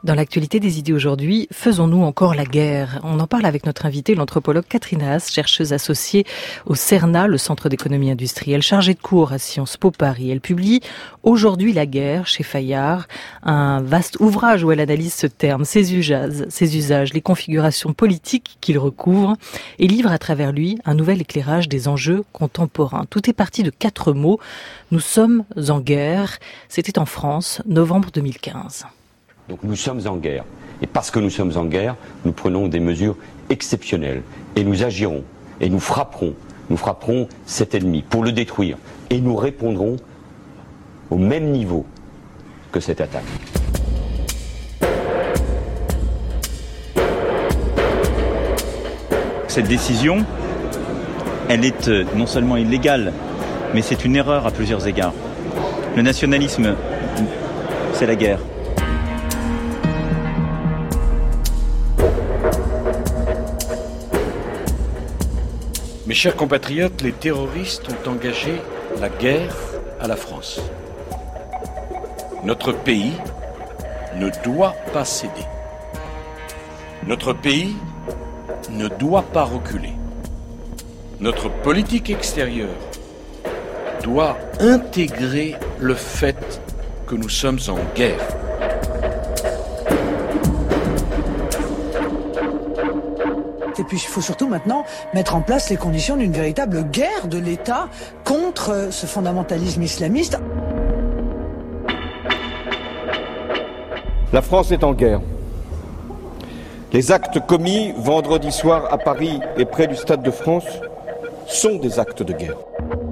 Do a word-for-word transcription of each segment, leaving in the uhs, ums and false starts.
Dans l'actualité des idées aujourd'hui, faisons-nous encore la guerre? On en parle avec notre invitée, l'anthropologue Catherine Haas, chercheuse associée au CERNA, le Centre d'économie industrielle, chargée de cours à Sciences Po Paris. Elle publie Aujourd'hui la guerre chez Fayard, un vaste ouvrage où elle analyse ce terme, ses usages, ses usages, les configurations politiques qu'il recouvre et livre à travers lui un nouvel éclairage des enjeux contemporains. Tout est parti de quatre mots. Nous sommes en guerre. C'était en France, novembre deux mille quinze. Donc nous sommes en guerre. Et parce que nous sommes en guerre, nous prenons des mesures exceptionnelles. Et nous agirons. Et nous frapperons. Nous frapperons cet ennemi pour le détruire. Et nous répondrons au même niveau que cette attaque. Cette décision, elle est non seulement illégale, mais c'est une erreur à plusieurs égards. Le nationalisme, c'est la guerre. Mes chers compatriotes, les terroristes ont engagé la guerre à la France. Notre pays ne doit pas céder. Notre pays ne doit pas reculer. Notre politique extérieure doit intégrer le fait que nous sommes en guerre. Et puis il faut surtout maintenant mettre en place les conditions d'une véritable guerre de l'État contre ce fondamentalisme islamiste. La France est en guerre. Les actes commis vendredi soir à Paris et près du Stade de France sont des actes de guerre.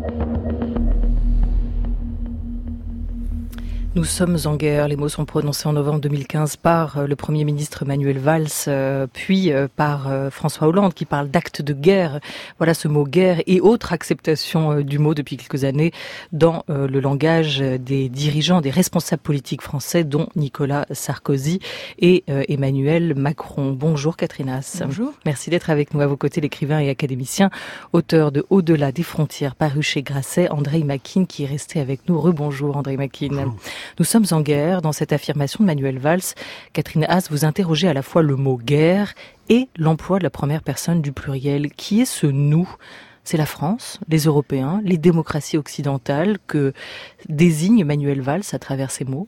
Nous sommes en guerre. Les mots sont prononcés en novembre deux mille quinze par le Premier ministre Manuel Valls, euh, puis euh, par euh, François Hollande, qui parle d'actes de guerre. Voilà ce mot guerre et autre acceptation euh, du mot depuis quelques années dans euh, le langage des dirigeants, des responsables politiques français, dont Nicolas Sarkozy et euh, Emmanuel Macron. Bonjour Catherine Haas. Bonjour. Merci d'être avec nous. À vos côtés, l'écrivain et académicien, auteur de Au-delà des frontières, paru chez Grasset, Andreï Makine, qui est resté avec nous. Rebonjour Andreï Makine. Bonjour. Nous sommes en guerre. Dans cette affirmation de Manuel Valls, Catherine Haas, vous interrogez à la fois le mot guerre et l'emploi de la première personne du pluriel. Qui est ce nous ? C'est la France, les Européens, les démocraties occidentales que désigne Manuel Valls à travers ces mots ?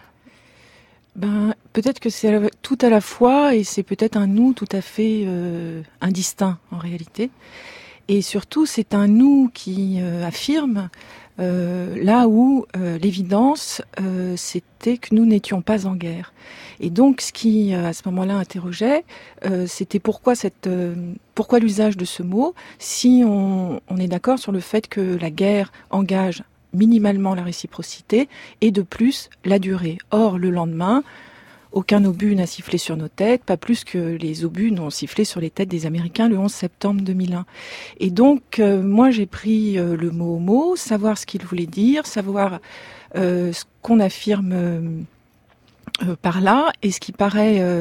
Ben, peut-être que c'est tout à la fois et c'est peut-être un nous tout à fait euh, indistinct en réalité. Et surtout, c'est un nous qui euh, affirme Euh, là où euh, l'évidence, euh, c'était que nous n'étions pas en guerre. Et donc, ce qui, à ce moment-là, interrogeait, euh, c'était pourquoi cette, euh, pourquoi l'usage de ce mot, si on, on est d'accord sur le fait que la guerre engage minimalement la réciprocité et de plus la durée. Or, le lendemain, aucun obus n'a sifflé sur nos têtes, pas plus que les obus n'ont sifflé sur les têtes des Américains le onze septembre deux mille un. Et donc, euh, moi, j'ai pris euh, le mot au mot, savoir ce qu'il voulait dire, savoir euh, ce qu'on affirme euh, euh, par là. Et ce qui paraît... Euh,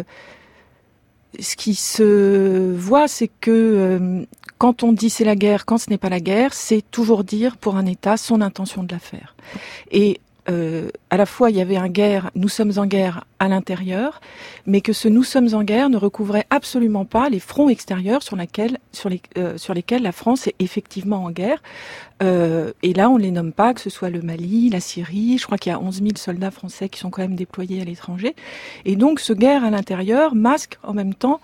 ce qui se voit, c'est que euh, quand on dit c'est la guerre, quand ce n'est pas la guerre, c'est toujours dire pour un État son intention de la faire. Et Euh, à la fois, il y avait un guerre, nous sommes en guerre à l'intérieur, mais que ce nous sommes en guerre ne recouvrait absolument pas les fronts extérieurs sur, laquelle, sur, les, euh, sur lesquels la France est effectivement en guerre. Euh, et là, on ne les nomme pas, que ce soit le Mali, la Syrie. Je crois qu'il y a onze mille soldats français qui sont quand même déployés à l'étranger. Et donc, ce guerre à l'intérieur masque en même temps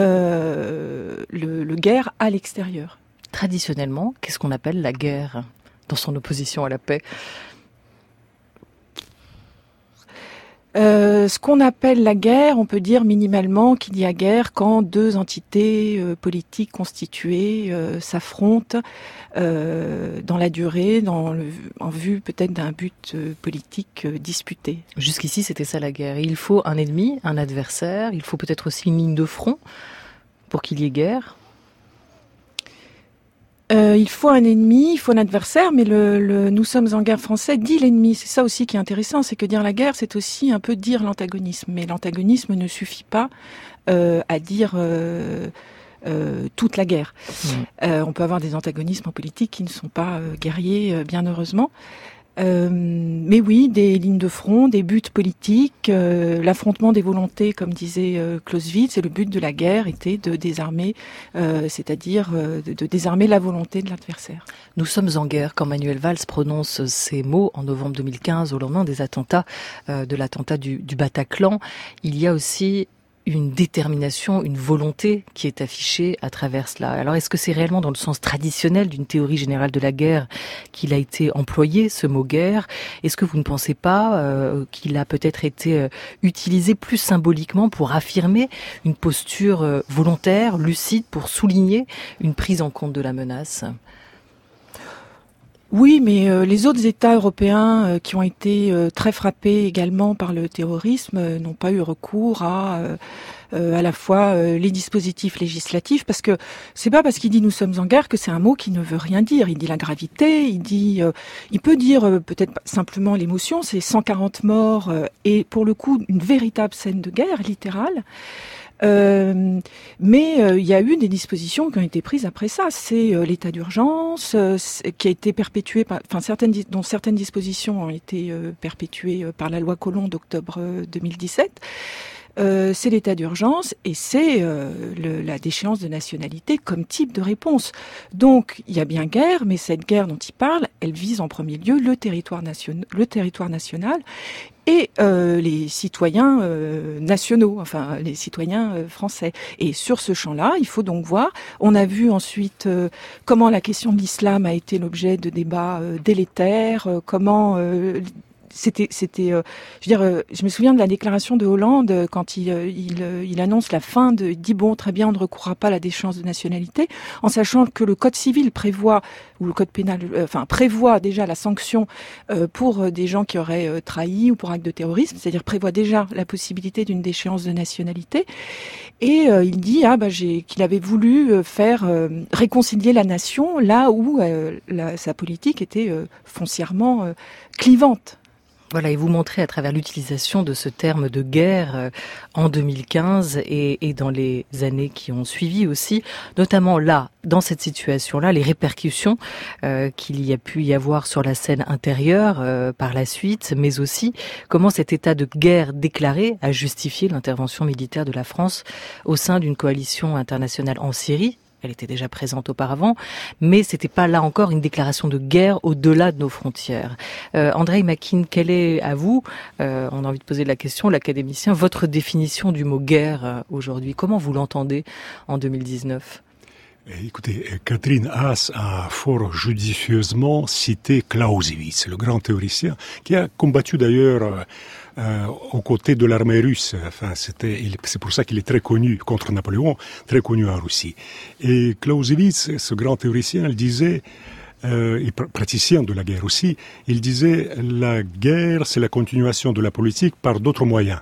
euh, le, le guerre à l'extérieur. Traditionnellement, qu'est-ce qu'on appelle la guerre dans son opposition à la paix ? Euh, ce qu'on appelle la guerre, on peut dire minimalement qu'il y a guerre quand deux entités euh, politiques constituées euh, s'affrontent euh, dans la durée, dans le, en vue peut-être d'un but euh, politique euh, disputé. Jusqu'ici, c'était ça la guerre. Il faut un ennemi, un adversaire, il faut peut-être aussi une ligne de front pour qu'il y ait guerre. Euh, il faut un ennemi, il faut un adversaire, mais le, le nous sommes en guerre français dit l'ennemi. C'est ça aussi qui est intéressant, c'est que dire la guerre, c'est aussi un peu dire l'antagonisme. Mais l'antagonisme ne suffit pas euh, à dire euh, euh, toute la guerre. Mmh. Euh, on peut avoir des antagonismes en politique qui ne sont pas euh, guerriers, euh, bien heureusement. Euh, mais oui, des lignes de front, des buts politiques, euh, l'affrontement des volontés, comme disait euh, Clausewitz, et le but de la guerre était de désarmer, euh, c'est-à-dire euh, de, de désarmer la volonté de l'adversaire. Nous sommes en guerre quand Manuel Valls prononce ces mots en novembre deux mille quinze, au lendemain des attentats, euh, de l'attentat du, du Bataclan. Il y a aussi une détermination, une volonté qui est affichée à travers cela. Alors, est-ce que c'est réellement dans le sens traditionnel d'une théorie générale de la guerre qu'il a été employé, ce mot guerre? Est-ce que vous ne pensez pas euh, qu'il a peut-être été euh, utilisé plus symboliquement pour affirmer une posture euh, volontaire, lucide, pour souligner une prise en compte de la menace? Oui, mais euh, les autres États européens euh, qui ont été euh, très frappés également par le terrorisme euh, n'ont pas eu recours à euh, euh, à la fois euh, les dispositifs législatifs, parce que c'est pas parce qu'il dit nous sommes en guerre que c'est un mot qui ne veut rien dire. Il dit la gravité, il dit, euh, il peut dire euh, peut-être simplement l'émotion. C'est cent quarante morts euh, et pour le coup une véritable scène de guerre littérale. Euh, mais euh, il y a eu des dispositions qui ont été prises après ça. C'est euh, l'état d'urgence euh, qui a été perpétué, par, enfin certaines dont certaines dispositions ont été euh, perpétuées euh, par la loi Collomb d'octobre deux mille dix-sept. Euh, c'est l'état d'urgence et c'est euh, le, la déchéance de nationalité comme type de réponse. Donc il y a bien guerre, mais cette guerre dont il parle, elle vise en premier lieu le territoire national, le territoire national et euh, les citoyens euh, nationaux, enfin les citoyens euh, français. Et sur ce champ-là, il faut donc voir. On a vu ensuite euh, comment la question de l'islam a été l'objet de débats euh, délétères, euh, comment euh, C'était, c'était, euh, je veux dire, euh, je me souviens de la déclaration de Hollande euh, quand il, euh, il, euh, il annonce la fin de, il dit bon, très bien, on ne recourra pas à la déchéance de nationalité, en sachant que le code civil prévoit ou le code pénal, euh, enfin prévoit déjà la sanction euh, pour euh, des gens qui auraient euh, trahi ou pour acte de terrorisme, c'est-à-dire prévoit déjà la possibilité d'une déchéance de nationalité. Et euh, il dit ah bah j'ai qu'il avait voulu euh, faire euh, réconcilier la nation là où euh, la, sa politique était euh, foncièrement euh, clivante. Voilà, et vous montrez à travers l'utilisation de ce terme de guerre euh, en deux mille quinze et, et dans les années qui ont suivi aussi, notamment là, dans cette situation-là, les répercussions euh, qu'il y a pu y avoir sur la scène intérieure euh, par la suite, mais aussi comment cet état de guerre déclaré a justifié l'intervention militaire de la France au sein d'une coalition internationale en Syrie. Elle était déjà présente auparavant, mais c'était pas là encore une déclaration de guerre au-delà de nos frontières. Euh, Andrei Makin, quelle est à vous, euh, on a envie de poser la question, l'académicien, votre définition du mot guerre euh, aujourd'hui? Comment vous l'entendez en deux mille dix-neuf? Écoutez, Catherine Haas a fort judicieusement cité Clausewitz, le grand théoricien, qui a combattu d'ailleurs euh, euh, aux côtés de l'armée russe. Enfin, c'était, c'est pour ça qu'il est très connu contre Napoléon, très connu en Russie. Et Clausewitz, ce grand théoricien, il disait, euh, et praticien de la guerre aussi, il disait la guerre, c'est la continuation de la politique par d'autres moyens.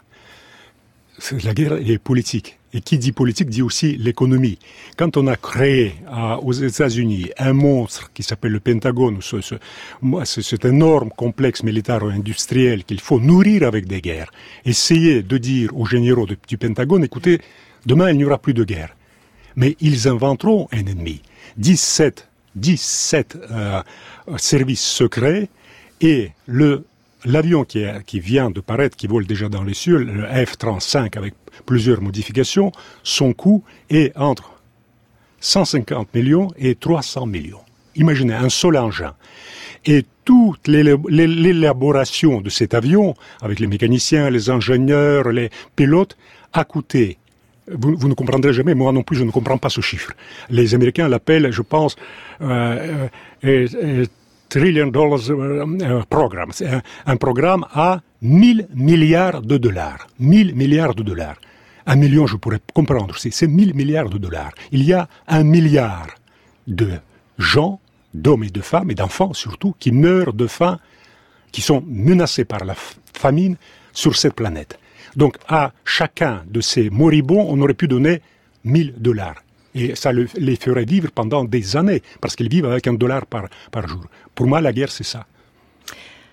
La guerre est politique. Et qui dit politique dit aussi l'économie. Quand on a créé à, aux États-Unis un monstre qui s'appelle le Pentagone, ce, ce, ce, cet énorme complexe militaro-industriel qu'il faut nourrir avec des guerres, essayer de dire aux généraux de, du Pentagone, écoutez, demain il n'y aura plus de guerre. Mais ils inventeront un ennemi. dix-sept, dix-sept euh, services secrets et le L'avion qui, est, qui vient de paraître, qui vole déjà dans les cieux, le F trente-cinq avec plusieurs modifications, son coût est entre cent cinquante millions et trois cents millions. Imaginez un seul engin. Et toute l'élaboration de cet avion, avec les mécaniciens, les ingénieurs, les pilotes, a coûté, vous, vous ne comprendrez jamais, moi non plus je ne comprends pas ce chiffre. Les Américains l'appellent, je pense, euh, euh, euh, trillion dollars euh, programme. C'est un, un programme à mille milliards de dollars. mille milliards de dollars. Un million, je pourrais comprendre, c'est, c'est mille milliards de dollars. Il y a un milliard de gens, d'hommes et de femmes, et d'enfants surtout, qui meurent de faim, qui sont menacés par la famine sur cette planète. Donc, à chacun de ces moribonds, on aurait pu donner mille dollars. Et ça le, les ferait vivre pendant des années, parce qu'ils vivent avec un dollar par, par jour. Pour moi, la guerre, c'est ça.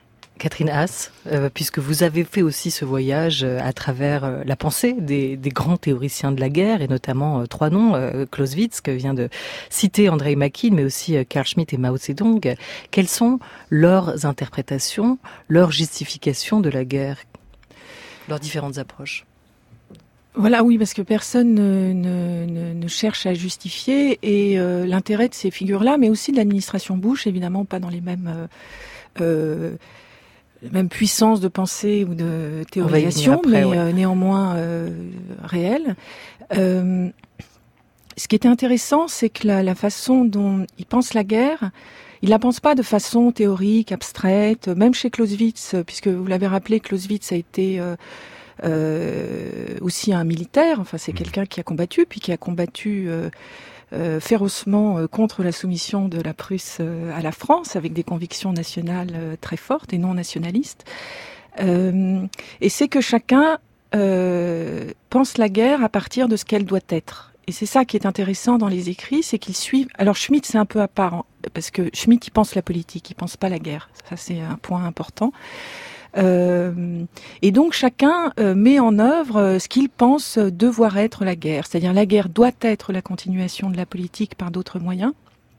Catherine Haas, euh, puisque vous avez fait aussi ce voyage euh, à travers euh, la pensée des, des grands théoriciens de la guerre, et notamment euh, trois noms, euh, Clausewitz, que vient de citer Andrei Makin, mais aussi euh, Carl Schmitt et Mao Zedong. Quelles sont leurs interprétations, leurs justifications de la guerre, leurs différentes approches? Voilà, oui, parce que personne ne, ne, ne, ne cherche à justifier, et euh, l'intérêt de ces figures-là, mais aussi de l'administration Bush, évidemment pas dans les mêmes... Euh, euh, même puissance de pensée ou de théorisation, après, mais ouais. euh, néanmoins euh, réelle. Euh, ce qui était intéressant, c'est que la, la façon dont il pense la guerre, il la pense pas de façon théorique, abstraite, même chez Clausewitz, puisque vous l'avez rappelé, Clausewitz a été euh, euh, aussi un militaire, enfin c'est quelqu'un qui a combattu, puis qui a combattu... Euh, Euh, férocement euh, contre la soumission de la Prusse euh, à la France, avec des convictions nationales euh, très fortes et non nationalistes. Euh, et c'est que chacun euh, pense la guerre à partir de ce qu'elle doit être. Et c'est ça qui est intéressant dans les écrits, c'est qu'ils suivent... Alors Schmitt, c'est un peu à part, hein, parce que Schmitt, il pense la politique, il pense pas la guerre. Ça, c'est un point important. Euh, et donc chacun euh, met en œuvre euh, ce qu'il pense devoir être la guerre. C'est-à-dire la guerre doit être la continuation de la politique par d'autres moyens.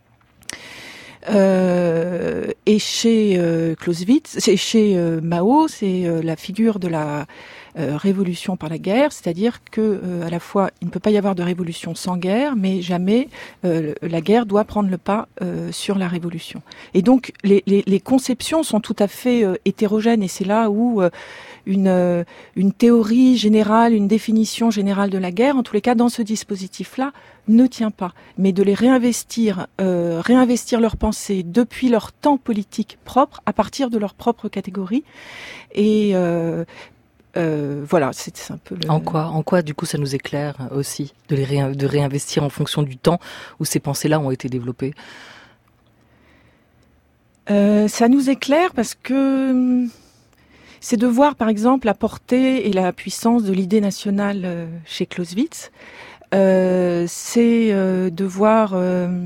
Euh, et chez euh, Clausewitz, c'est chez euh, Mao, c'est euh, la figure de la euh, révolution par la guerre, c'est-à-dire que euh, à la fois il ne peut pas y avoir de révolution sans guerre, mais jamais euh, la guerre doit prendre le pas euh, sur la révolution. Et donc les, les, les conceptions sont tout à fait euh, hétérogènes, et c'est là où euh, une euh, une théorie générale, une définition générale de la guerre, en tous les cas dans ce dispositif-là, ne tient pas. Mais de les réinvestir, euh, réinvestir leurs pensées depuis leur temps politique propre, à partir de leur propre catégorie. Et euh, euh, voilà, c'est, c'est un peu le... En quoi, en quoi, du coup, ça nous éclaire aussi de les réin- de réinvestir en fonction du temps où ces pensées-là ont été développées. Euh, ça nous éclaire parce que c'est de voir, par exemple, la portée et la puissance de l'idée nationale euh, chez Clausewitz. Euh, c'est euh, de voir euh,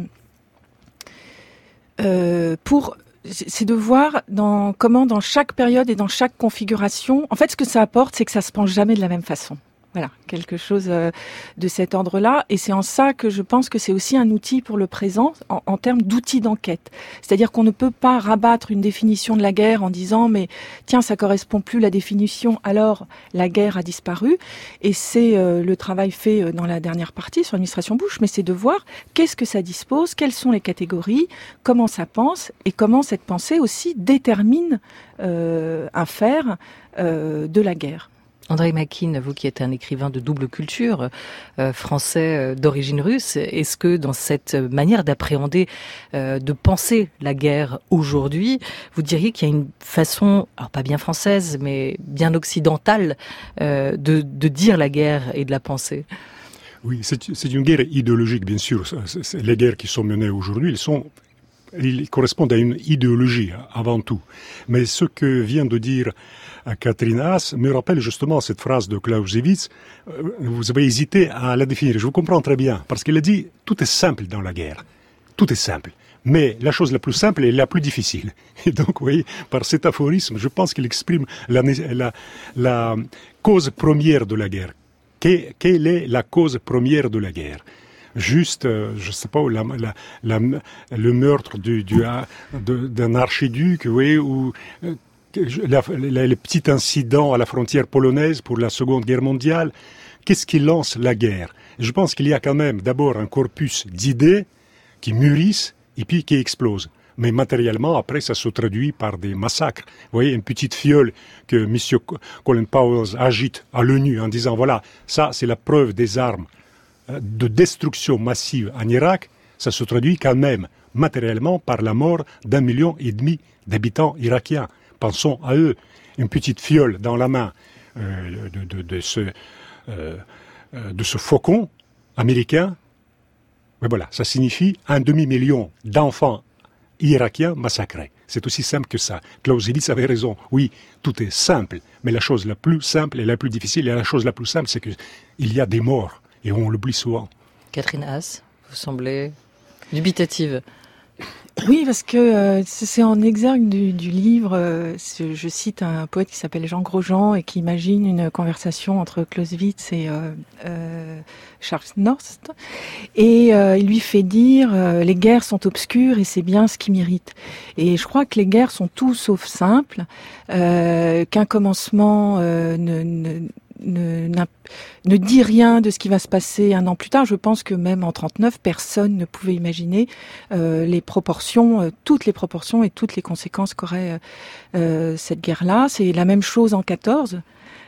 euh, pour c'est de voir dans comment dans chaque période et dans chaque configuration, en fait, ce que ça apporte, c'est que ça se pense jamais de la même façon. Voilà, quelque chose euh, de cet ordre-là. Et c'est en ça que je pense que c'est aussi un outil pour le présent, en, en termes d'outils d'enquête. C'est-à-dire qu'on ne peut pas rabattre une définition de la guerre en disant « mais tiens, ça correspond plus à la définition, alors la guerre a disparu ». Et c'est euh, le travail fait euh, dans la dernière partie sur l'administration Bush, mais c'est de voir qu'est-ce que ça dispose, quelles sont les catégories, comment ça pense, et comment cette pensée aussi détermine euh, un faire euh, de la guerre. Andrei Makin, vous qui êtes un écrivain de double culture, euh, français euh, d'origine russe, est-ce que dans cette manière d'appréhender, euh, de penser la guerre aujourd'hui, vous diriez qu'il y a une façon, alors pas bien française, mais bien occidentale, euh, de, de dire la guerre et de la penser? Oui, c'est, c'est une guerre idéologique, bien sûr. Les guerres qui sont menées aujourd'hui, elles sont... ils correspondent à une idéologie avant tout. Mais ce que vient de dire Catherine Haas me rappelle justement cette phrase de Clausewitz. Vous avez hésité à la définir. Je vous comprends très bien, parce qu'il a dit « tout est simple dans la guerre ». Tout est simple. Mais la chose la plus simple est la plus difficile. Et donc, vous voyez, par cet aphorisme, je pense qu'il exprime la, la, la cause première de la guerre. Quelle est la cause première de la guerre ? Juste, euh, je sais pas, la, la, la, le meurtre du, du, de, d'un archiduc, vous voyez, ou euh, la, la, les petits incidents à la frontière polonaise pour la Seconde Guerre mondiale. Qu'est-ce qui lance la guerre ? Je pense qu'il y a quand même d'abord un corpus d'idées qui mûrissent et puis qui explosent. Mais matériellement, après, ça se traduit par des massacres. Vous voyez, une petite fiole que M. Colin Powell agite à l'ONU en disant, voilà, ça, c'est la preuve des armes de destruction massive en Irak, ça se traduit quand même matériellement par la mort d'un million et demi d'habitants irakiens. Pensons à eux, une petite fiole dans la main euh, de, de, de, ce, euh, de ce faucon américain. Mais voilà, ça signifie un demi-million d'enfants irakiens massacrés. C'est aussi simple que ça. Clausewitz avait raison. Oui, tout est simple, mais la chose la plus simple et la plus difficile, et la chose la plus simple, c'est qu'il y a des morts. Et on l'oublie souvent. Catherine Haas, vous semblez dubitative. Oui, parce que euh, c'est en exergue du, du livre. Euh, je cite un poète qui s'appelle Jean Grosjean et qui imagine une conversation entre Clausewitz et euh, euh, Charles Norst. Et euh, il lui fait dire euh, « Les guerres sont obscures et c'est bien ce qui m'irrite ». Et je crois que les guerres sont tout sauf simples, euh, qu'un commencement euh, ne... ne Ne, ne dit rien de ce qui va se passer un an plus tard. Je pense que même en trente-neuf, personne ne pouvait imaginer euh, les proportions, euh, toutes les proportions et toutes les conséquences qu'aurait euh, cette guerre-là. C'est la même chose en quatorze.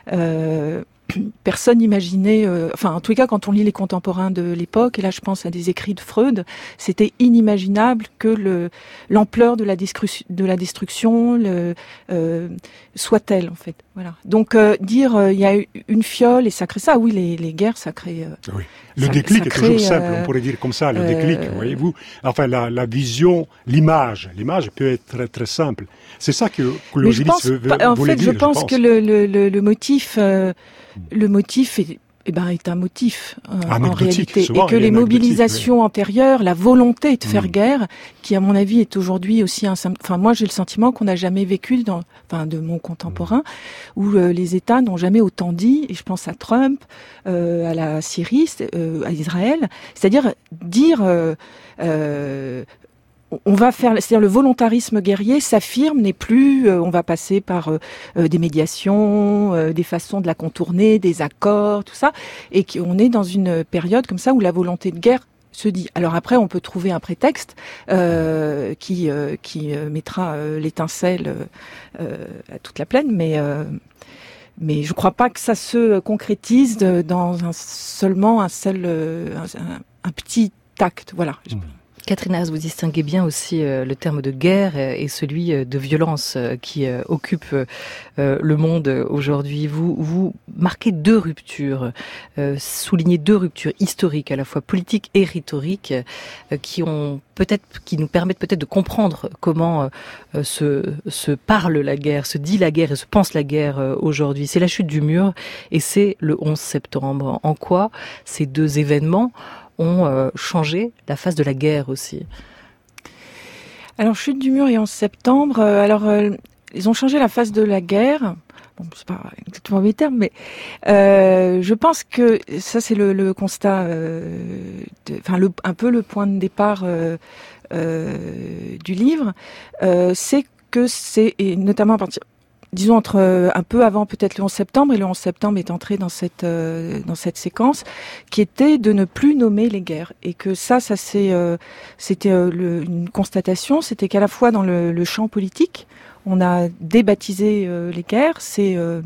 Euh, personne n'imaginait, euh, enfin en tous les cas quand on lit les contemporains de l'époque, et là je pense à des écrits de Freud, c'était inimaginable que le, l'ampleur de la, discru- de la destruction le, euh, soit telle en fait. Voilà. Donc euh, dire il euh, y a une fiole et ça crée ça, oui les, les guerres ça crée... Euh, oui. Le ça, déclic ça crée, est toujours simple, euh, on pourrait dire comme ça, le euh, déclic, voyez-vous. Enfin la, la vision, l'image, l'image peut être très très simple. C'est ça que Clausewitz veut, veut, en voulait fait, dire, je pense, je pense que le, le, le, le motif... Euh, Le motif est, eh ben, est un motif euh, en réalité, et que les mobilisations oui. antérieures, la volonté de faire mmh. guerre, qui à mon avis est aujourd'hui aussi un, enfin moi j'ai le sentiment qu'on n'a jamais vécu dans, enfin de mon contemporain, mmh. où euh, les États n'ont jamais autant dit, et je pense à Trump, euh, à la Syrie, euh, à Israël, c'est-à-dire dire euh, euh, on va faire, c'est-à-dire le volontarisme guerrier s'affirme, n'est plus, euh, on va passer par euh, des médiations, euh, des façons de la contourner, des accords, tout ça, et qu'on est dans une période comme ça où la volonté de guerre se dit. Alors après, on peut trouver un prétexte euh, qui euh, qui euh, mettra euh, l'étincelle euh, à toute la plaine, mais euh, mais je crois pas que ça se concrétise de, dans un, seulement un seul euh, un, un petit acte. Voilà. Mmh. Catherine Haas, vous distinguez bien aussi euh, le terme de guerre et celui euh, de violence euh, qui euh, occupe euh, le monde aujourd'hui. Vous, vous marquez deux ruptures, euh, soulignez deux ruptures historiques, à la fois politiques et rhétoriques, euh, qui ont peut-être, qui nous permettent peut-être de comprendre comment euh, se, se parle la guerre, se dit la guerre et se pense la guerre euh, aujourd'hui. C'est la chute du mur et c'est le onze septembre. En quoi ces deux événements ont euh, changé la face de la guerre aussi? Alors, chute du mur et onze septembre, euh, alors, euh, ils ont changé la face de la guerre. Bon, c'est pas exactement mes termes, mais euh, je pense que ça, c'est le, le constat, euh, de, enfin, le, un peu le point de départ euh, euh, du livre, euh, c'est que c'est, et notamment à partir... disons entre euh, un peu avant peut-être le onze septembre, et le onze septembre est entré dans cette euh, dans cette séquence qui était de ne plus nommer les guerres, et que ça ça c'est euh, c'était euh, le, une constatation, c'était qu'à la fois dans le, le champ politique, on a débaptisé euh, les guerres, c'est euh,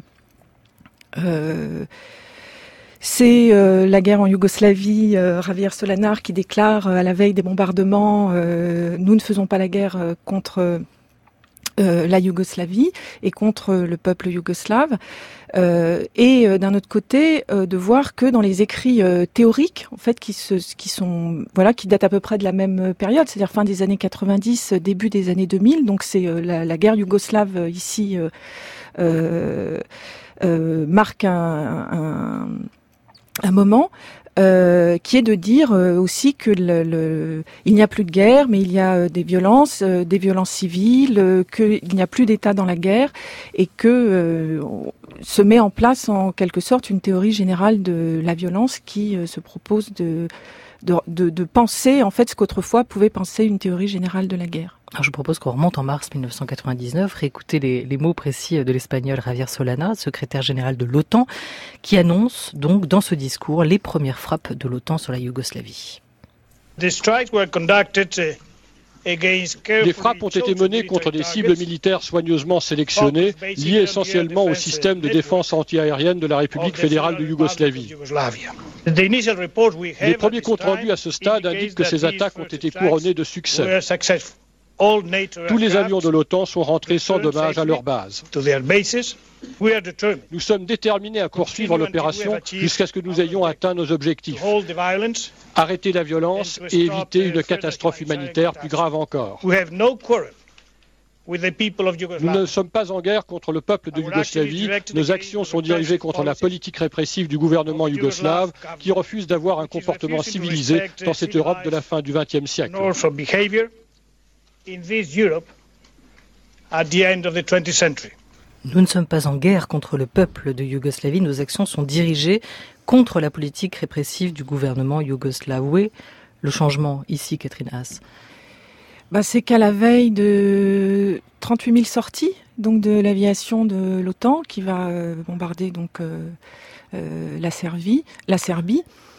euh, c'est euh, la guerre en Yougoslavie, euh, Javier Solanar qui déclare euh, à la veille des bombardements euh, nous ne faisons pas la guerre euh, contre Euh, la Yougoslavie et contre le peuple yougoslave, euh, et euh, d'un autre côté euh, de voir que dans les écrits euh, théoriques en fait qui se qui sont voilà qui datent à peu près de la même période, c'est-à-dire fin des années quatre-vingt-dix, début des années deux mille, donc c'est euh, la, la guerre yougoslave euh, ici euh, euh, euh, marque un, un, un moment. Euh, qui est de dire euh, aussi que le, le, il n'y a plus de guerre, mais il y a euh, des violences, euh, des violences civiles, euh, qu'il n'y a plus d'État dans la guerre, et que euh, se met en place en quelque sorte une théorie générale de la violence qui euh, se propose de, de, de, de penser en fait ce qu'autrefois pouvait penser une théorie générale de la guerre. Alors je propose qu'on remonte en mars mille neuf cent quatre-vingt-dix-neuf, réécouter les, les mots précis de l'espagnol Javier Solana, secrétaire général de l'OTAN, qui annonce donc dans ce discours les premières frappes de l'OTAN sur la Yougoslavie. The strikes were conducted Des frappes ont été menées contre des cibles militaires soigneusement sélectionnées, liées essentiellement au système de défense antiaérienne de la République fédérale de Yougoslavie. Les premiers comptes rendus à ce stade indiquent que ces attaques ont été couronnées de succès. Tous les avions de l'OTAN sont rentrés sans dommage à leur base. Nous sommes déterminés à poursuivre l'opération jusqu'à ce que nous ayons atteint nos objectifs. Arrêter la violence et éviter une catastrophe humanitaire plus grave encore. Nous ne sommes pas en guerre contre le peuple de Yougoslavie. Nos actions sont dirigées contre la politique répressive du gouvernement yougoslave qui refuse d'avoir un comportement civilisé dans cette Europe de la fin du vingtième siècle. in this Europe at the end of the twentieth century. Nous ne sommes pas en guerre contre le peuple de Yougoslavie. Nos actions sont dirigées contre la politique répressive du gouvernement yougoslave. Où est le changement ici, Catherine Haas? Bah, c'est qu'à la veille de trente-huit mille sorties, donc de l'aviation de l'OTAN qui va euh, bombarder donc euh, euh, la Serbie, la Serbie.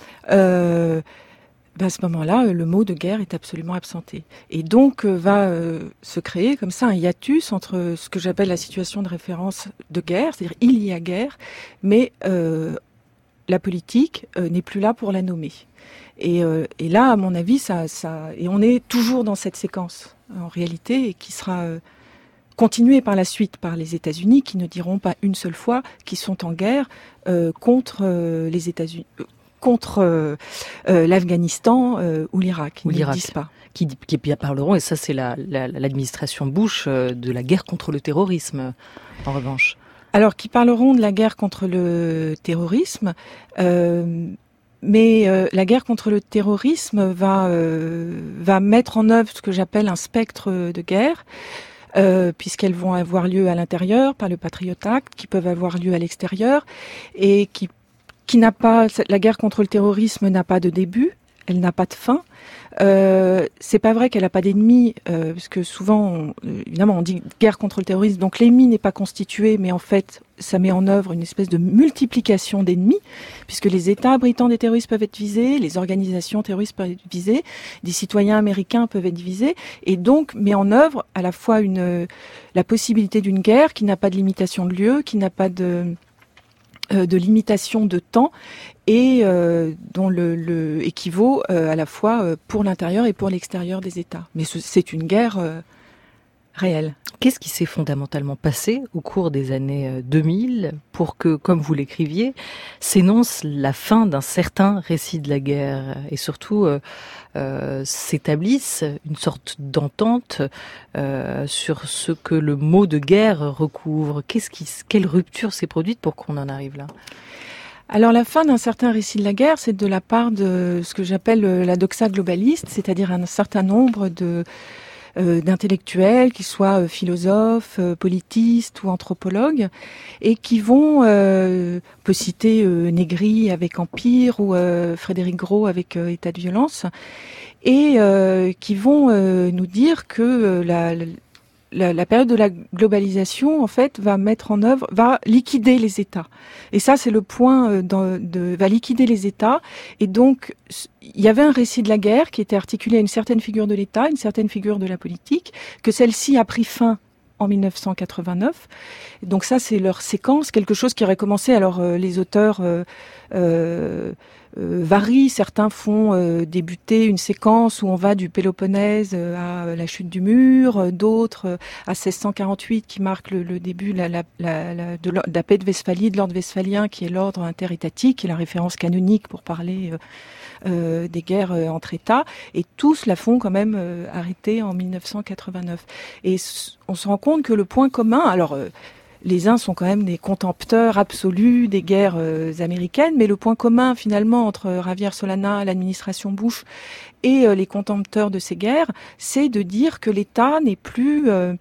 Euh, bah, à ce moment-là, le mot de guerre est absolument absenté. Et donc euh, va euh, se créer comme ça un hiatus entre ce que j'appelle la situation de référence de guerre, c'est-à-dire il y a guerre, mais euh, la politique euh, n'est plus là pour la nommer. Et, euh, et là, à mon avis, ça, ça, et on est toujours dans cette séquence en réalité, et qui sera euh, continuée par la suite par les États-Unis, qui ne diront pas une seule fois qu'ils sont en guerre euh, contre euh, les États-Unis, euh, contre euh, euh, l'Afghanistan euh, ou l'Irak. Ils ou ne l'Irak. le disent pas. Qui, qui parleront, et ça c'est la, la, l'administration Bush, euh, de la guerre contre le terrorisme, en revanche. Alors, qui parleront de la guerre contre le terrorisme. Euh, Mais euh, la guerre contre le terrorisme va euh, va mettre en œuvre ce que j'appelle un spectre de guerre, euh, puisqu'elles vont avoir lieu à l'intérieur par le Patriot Act, qui peuvent avoir lieu à l'extérieur, et qui qui n'a pas la guerre contre le terrorisme n'a pas de début, elle n'a pas de fin. Euh, c'est pas vrai qu'elle n'a pas d'ennemis, euh, parce que souvent, on, évidemment, on dit guerre contre le terrorisme, donc l'ennemi n'est pas constitué, mais en fait, ça met en œuvre une espèce de multiplication d'ennemis, puisque les États abritants des terroristes peuvent être visés, les organisations terroristes peuvent être visées, des citoyens américains peuvent être visés, et donc met en œuvre à la fois une la possibilité d'une guerre qui n'a pas de limitation de lieu, qui n'a pas de euh, de limitation de temps, et euh, dont le, le équivaut euh, à la fois euh, pour l'intérieur et pour l'extérieur des États. Mais ce, c'est une guerre euh, réelle. Qu'est-ce qui s'est fondamentalement passé au cours des années deux mille pour que, comme vous l'écriviez, s'énonce la fin d'un certain récit de la guerre et surtout euh, euh, s'établisse une sorte d'entente euh, sur ce que le mot de guerre recouvre? Qu'est-ce qui, quelle rupture s'est produite pour qu'on en arrive là? Alors la fin d'un certain récit de la guerre, c'est de la part de ce que j'appelle la doxa globaliste, c'est-à-dire un certain nombre de euh, d'intellectuels, qu'ils soient euh, philosophes, euh, politistes ou anthropologues, et qui vont, euh, on peut citer euh, Negri avec Empire ou euh, Frédéric Gros avec euh, État de violence, et euh, qui vont euh, nous dire que euh, la, la La, la période de la globalisation, en fait, va mettre en œuvre, va liquider les États. Et ça, c'est le point de, de va liquider les États. Et donc, il y avait un récit de la guerre qui était articulé à une certaine figure de l'État, une certaine figure de la politique, que celle-ci a pris fin en mille neuf cent quatre-vingt-neuf. Donc ça, c'est leur séquence, quelque chose qui aurait commencé. Alors, euh, les auteurs euh, euh, euh, varient. Certains font euh, débuter une séquence où on va du Péloponnèse euh, à la chute du mur, euh, d'autres euh, à seize cent quarante-huit qui marque le, le début la, la, la, la, de, de la paix de Westphalie, de l'ordre westphalien, qui est l'ordre interétatique, qui est la référence canonique pour parler euh, euh, des guerres euh, entre États. Et tous la font quand même euh, arrêter en mille neuf cent quatre-vingt-neuf. Et on se rend compte que le point commun, alors euh, les uns sont quand même des contempteurs absolus des guerres euh, américaines, mais le point commun finalement entre Javier Solana, l'administration Bush et euh, les contempteurs de ces guerres, c'est de dire que l'État n'est plus euh,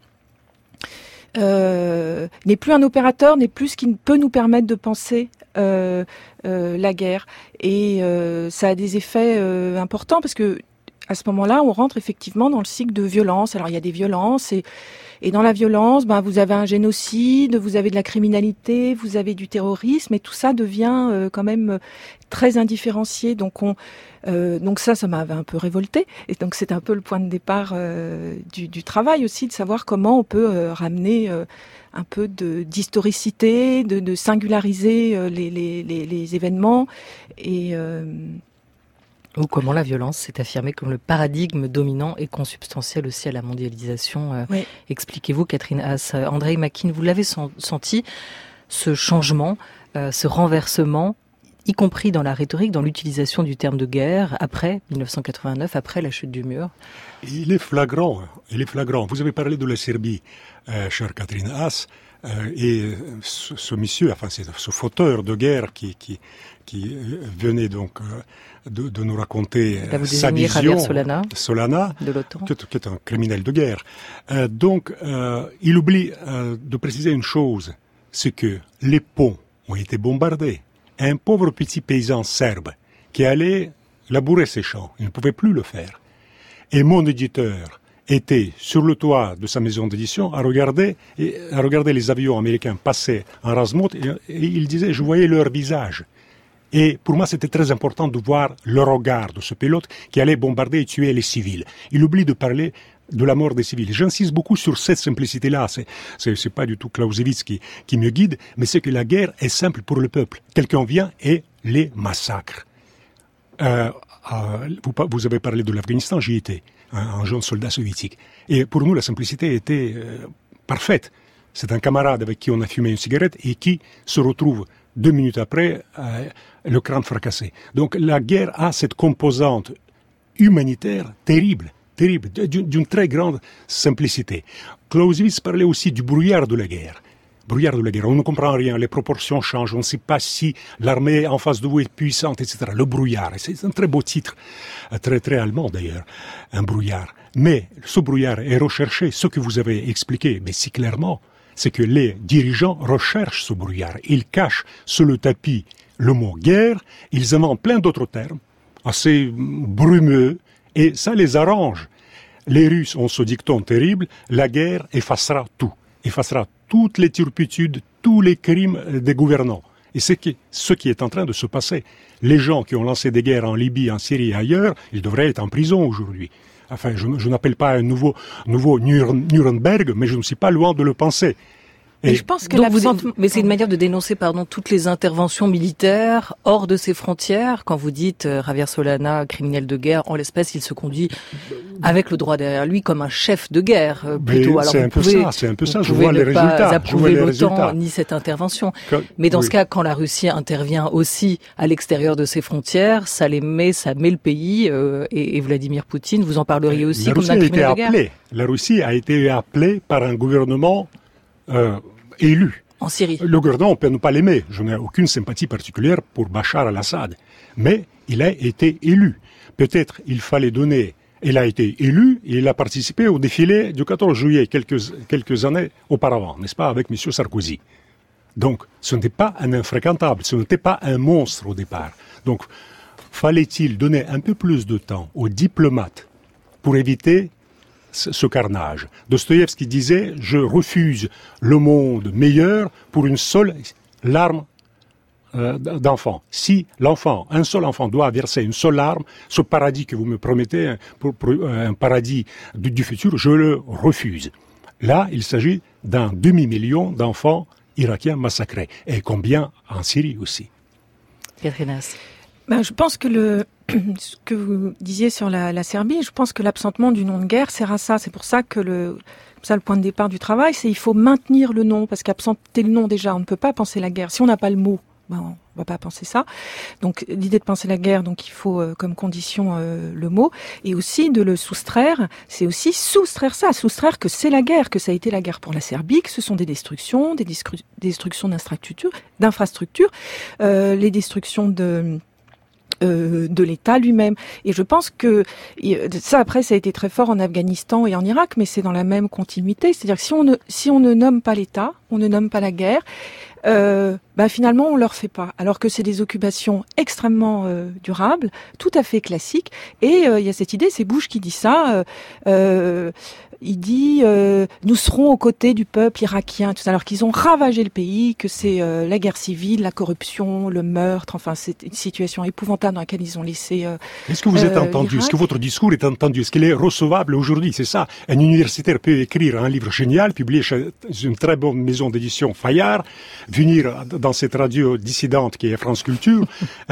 euh, n'est plus un opérateur, n'est plus ce qui peut nous permettre de penser euh, euh, la guerre. Et euh, ça a des effets euh, importants parce que à ce moment-là, on rentre effectivement dans le cycle de violence. Alors il y a des violences et Et dans la violence, ben, vous avez un génocide, vous avez de la criminalité, vous avez du terrorisme, et tout ça devient euh, quand même très indifférencié. Donc, on, euh, donc ça, ça m'avait un peu révolté. Et donc, c'est un peu le point de départ euh, du, du travail aussi, de savoir comment on peut euh, ramener euh, un peu de, d'historicité, de, de singulariser euh, les, les, les, les événements. Et... Euh, Ou comment la violence s'est affirmée comme le paradigme dominant et consubstantiel aussi à la mondialisation. Euh, oui. Expliquez-vous, Catherine Haas. Andrei Makin, vous l'avez senti, ce changement, euh, ce renversement, y compris dans la rhétorique, dans l'utilisation du terme de guerre, après dix-neuf cent quatre-vingt-neuf, après la chute du mur. Il est flagrant, il est flagrant. Vous avez parlé de la Serbie, euh, chère Catherine Haas, euh, et ce, ce monsieur, enfin c'est ce fauteur de guerre qui, qui, qui venait donc euh, de, de nous raconter Là, sa vision, Javier Solana, Solana de l'OTAN, qui, qui est un criminel de guerre. Euh, donc, euh, il oublie euh, de préciser une chose, c'est que les ponts ont été bombardés. Un pauvre petit paysan serbe qui allait labourer ses champs, il ne pouvait plus le faire. Et mon éditeur était sur le toit de sa maison d'édition à regarder, et à regarder les avions américains passer en rase-motte, et, et il disait, je voyais leur visage. Et pour moi, c'était très important de voir le regard de ce pilote qui allait bombarder et tuer les civils. Il oublie de parler de la mort des civils. J'insiste beaucoup sur cette simplicité-là. C'est, c'est, c'est pas du tout Clausewitz qui, qui me guide, mais c'est que la guerre est simple pour le peuple. Quelqu'un vient et les massacre. Euh, euh, vous, vous avez parlé de l'Afghanistan, j'y étais, un, un jeune soldat soviétique. Et pour nous, la simplicité était euh, parfaite. C'est un camarade avec qui on a fumé une cigarette et qui se retrouve deux minutes après, euh, le crâne fracassé. Donc la guerre a cette composante humanitaire terrible. terrible, d'une très grande simplicité. Clausewitz parlait aussi du brouillard de la guerre. Brouillard de la guerre, on ne comprend rien, les proportions changent, on ne sait pas si l'armée en face de vous est puissante, et cetera. Le brouillard, c'est un très beau titre, très très allemand d'ailleurs, un brouillard. Mais ce brouillard est recherché, ce que vous avez expliqué, mais si clairement, c'est que les dirigeants recherchent ce brouillard. Ils cachent sous le tapis le mot guerre, ils inventent plein d'autres termes, assez brumeux, et ça les arrange. Les Russes ont ce dicton terrible, la guerre effacera tout, effacera toutes les turpitudes, tous les crimes des gouvernants. Et c'est ce qui est en train de se passer. Les gens qui ont lancé des guerres en Libye, en Syrie et ailleurs, ils devraient être en prison aujourd'hui. Enfin, je, je n'appelle pas un nouveau, nouveau Nuremberg, mais je ne suis pas loin de le penser. Et je pense que vous êtes, mais c'est une manière de dénoncer, pardon, toutes les interventions militaires hors de ses frontières. Quand vous dites euh, Javier Solana, criminel de guerre, en l'espèce, il se conduit avec le droit derrière lui comme un chef de guerre euh, plutôt. Alors, c'est un peu ça, c'est un peu ça. Je vois les résultats. Approuver l'OTAN ni cette intervention. Quand, mais dans oui. ce cas, quand la Russie intervient aussi à l'extérieur de ses frontières, ça les met, ça met le pays euh, et, et Vladimir Poutine. Vous en parleriez aussi la comme d'un criminel de guerre. Appelée. La Russie a été appelée par un gouvernement euh, élu. En Syrie. Le gouvernement, on peut ne pas l'aimer. Je n'ai aucune sympathie particulière pour Bachar al-Assad. Mais il a été élu. Peut-être il fallait donner... Il a été élu et il a participé au défilé du quatorze juillet, quelques, quelques années auparavant, n'est-ce pas, avec M. Sarkozy. Donc, ce n'était pas un infréquentable, ce n'était pas un monstre au départ. Donc, fallait-il donner un peu plus de temps aux diplomates pour éviter ce carnage. Dostoïevski disait « Je refuse le monde meilleur pour une seule larme euh, d'enfant. Si l'enfant, un seul enfant doit verser une seule larme, ce paradis que vous me promettez, pour, pour, euh, un paradis du, du futur, je le refuse. » Là, il s'agit d'un demi-million d'enfants irakiens massacrés. Et combien en Syrie aussi. Catherine. Ben, je pense que le, ce que vous disiez sur la, la Serbie, je pense que l'absentement du nom de guerre sert à ça. C'est pour ça que le, ça, le point de départ du travail, c'est il faut maintenir le nom, parce qu'absenter le nom déjà, on ne peut pas penser la guerre. Si on n'a pas le mot, ben, on va pas penser ça. Donc l'idée de penser la guerre, donc il faut euh, comme condition euh, le mot, et aussi de le soustraire. C'est aussi soustraire ça, soustraire que c'est la guerre, que ça a été la guerre pour la Serbie, que ce sont des destructions, des discru- destructions d'infrastructures, d'infrastructures, euh, les destructions de Euh, de l'État lui-même. Et je pense que ça, après, ça a été très fort en Afghanistan et en Irak, mais c'est dans la même continuité. C'est-à-dire que si on ne, si on ne nomme pas l'État, on ne nomme pas la guerre, euh, ben finalement, on leur fait pas. Alors que c'est des occupations extrêmement euh, durables, tout à fait classiques. Et il euh, y a cette idée, c'est Bush qui dit ça, euh, euh, il dit euh, nous serons aux côtés du peuple irakien, tout ça, alors qu'ils ont ravagé le pays, que c'est euh, la guerre civile, la corruption, le meurtre, enfin c'est une situation épouvantable dans laquelle ils ont laissé euh, Est-ce que vous êtes euh, entendu l'Irak. Est-ce que votre discours est entendu? Est-ce qu'il est recevable aujourd'hui? C'est ça. Un universitaire peut écrire un livre génial, publié chez une très bonne maison d'édition Fayard, venir dans cette radio dissidente qui est France Culture.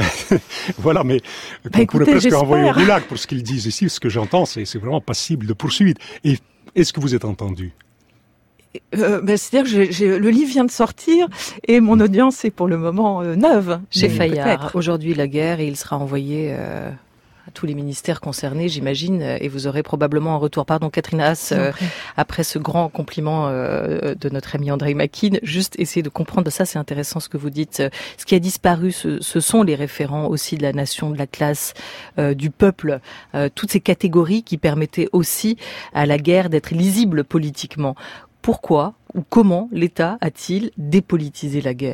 Voilà, mais bah, on écoutez, pourrait presque j'espère. envoyer au gulag pour ce qu'ils disent ici. Ce que j'entends, c'est, c'est vraiment passible de poursuite. Et est-ce que vous êtes entendu? Euh, ben, c'est-à-dire que j'ai, j'ai, le livre vient de sortir et mon audience est pour le moment euh, neuve. Chez Fayard, aujourd'hui la guerre, et il sera envoyé euh, à tous les ministères concernés, j'imagine, et vous aurez probablement un retour. Pardon, Catherine Haas, euh, après ce grand compliment euh, de notre ami André Makin, juste essayer de comprendre, ça c'est intéressant ce que vous dites, ce qui a disparu, ce, ce sont les référents aussi de la nation, de la classe, euh, du peuple, euh, toutes ces catégories qui permettaient aussi à la guerre d'être lisible politiquement. Pourquoi ou comment l'État a-t-il dépolitisé la guerre ?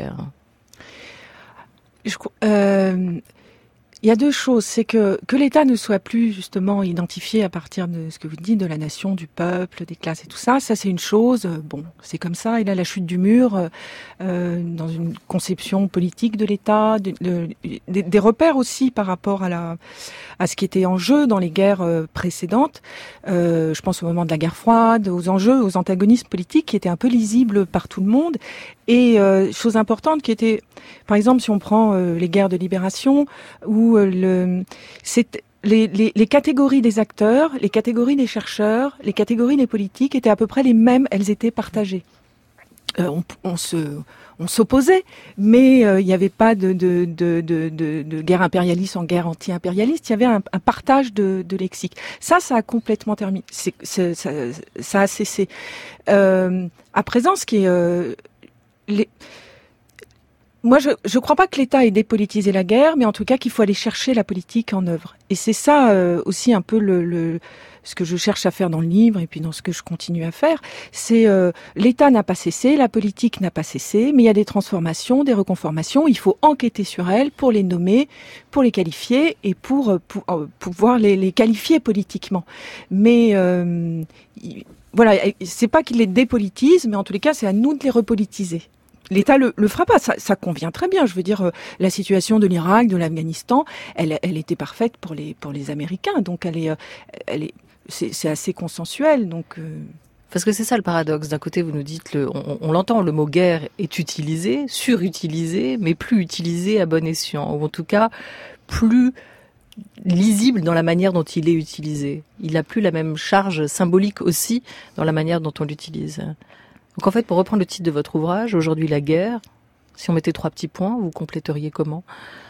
Je, euh, Il y a deux choses, c'est que que l'État ne soit plus justement identifié à partir de ce que vous dites, de la nation, du peuple, des classes et tout ça, ça c'est une chose, bon, c'est comme ça, il a la chute du mur, euh, dans une conception politique de l'État, de, de, des, des repères aussi par rapport à la à ce qui était en jeu dans les guerres précédentes, euh, je pense au moment de la guerre froide, aux enjeux, aux antagonismes politiques qui étaient un peu lisibles par tout le monde, et euh, chose importante qui était, par exemple, si on prend euh, les guerres de libération, où euh, le, c'est, les, les, les catégories des acteurs, les catégories des chercheurs, les catégories des politiques étaient à peu près les mêmes, elles étaient partagées. Euh, on, on se, on s'opposait, mais euh, il n'y avait pas de, de, de, de, de, de guerre impérialiste en guerre anti-impérialiste. Il y avait un, un partage de, de lexique. Ça, ça a complètement terminé. C'est, c'est, ça, ça a cessé. Euh, à présent, ce qui est euh, les... Moi, je ne crois pas que l'État ait dépolitisé la guerre, mais en tout cas qu'il faut aller chercher la politique en œuvre. Et c'est ça euh, aussi un peu le, le, ce que je cherche à faire dans le livre et puis dans ce que je continue à faire. C'est euh, l'État n'a pas cessé, la politique n'a pas cessé, mais il y a des transformations, des reconformations. Il faut enquêter sur elles pour les nommer, pour les qualifier et pour, pour, pour pouvoir les, les qualifier politiquement. Mais euh, il, voilà, c'est pas qu'il les dépolitise, mais en tous les cas, c'est à nous de les repolitiser. L'État le, le fera pas, ça, ça convient très bien. Je veux dire, euh, la situation de l'Irak, de l'Afghanistan, elle, elle était parfaite pour les pour les Américains. Donc elle est, euh, elle est, c'est, c'est assez consensuel. Donc euh... parce que c'est ça le paradoxe. D'un côté, vous nous dites, le, on, on l'entend, le mot guerre est utilisé, surutilisé, mais plus utilisé à bon escient, ou en tout cas plus lisible dans la manière dont il est utilisé. Il n'a plus la même charge symbolique aussi dans la manière dont on l'utilise. Donc en fait, pour reprendre le titre de votre ouvrage, aujourd'hui la guerre, si on mettait trois petits points, vous compléteriez comment ?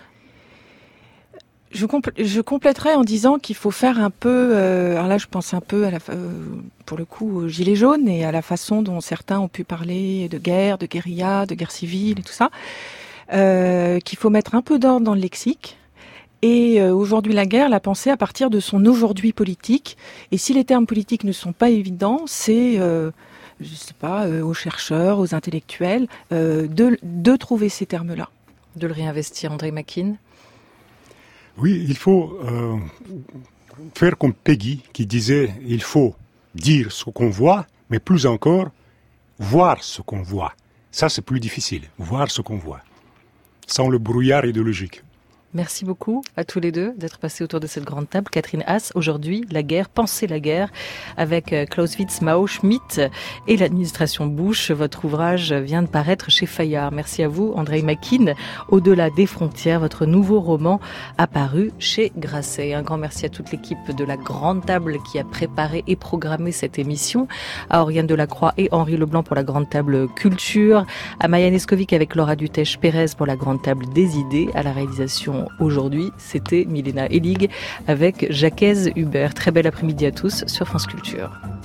Je, compl- je compléterais en disant qu'il faut faire un peu, euh, alors là je pense un peu à la, euh, pour le coup aux gilets jaunes et à la façon dont certains ont pu parler de guerre, de guérilla, de guerre civile et tout ça, euh, qu'il faut mettre un peu d'ordre dans le lexique. Et euh, aujourd'hui la guerre, la penser à partir de son aujourd'hui politique. Et si les termes politiques ne sont pas évidents, c'est... Euh, je ne sais pas, euh, aux chercheurs, aux intellectuels, euh, de, de trouver ces termes-là. De le réinvestir, André Makin ? Oui, il faut euh, faire comme Peggy qui disait « il faut dire ce qu'on voit, mais plus encore, voir ce qu'on voit ». Ça, c'est plus difficile, voir ce qu'on voit, sans le brouillard idéologique. Merci beaucoup à tous les deux d'être passés autour de cette grande table. Catherine Haas, aujourd'hui, la guerre, penser la guerre, avec Clausewitz, Mao, Schmitt et l'administration Bush. Votre ouvrage vient de paraître chez Fayard. Merci à vous, André Makin. Au-delà des frontières, votre nouveau roman apparu chez Grasset. Un grand merci à toute l'équipe de la grande table qui a préparé et programmé cette émission. À Oriane Delacroix et Henri Leblanc pour la grande table culture. À Maya Neskovic avec Laura Dutèche-Pérez pour la grande table des idées. À la réalisation aujourd'hui, c'était Milena Elig avec Jacques Hubert. Très bel après-midi à tous sur France Culture.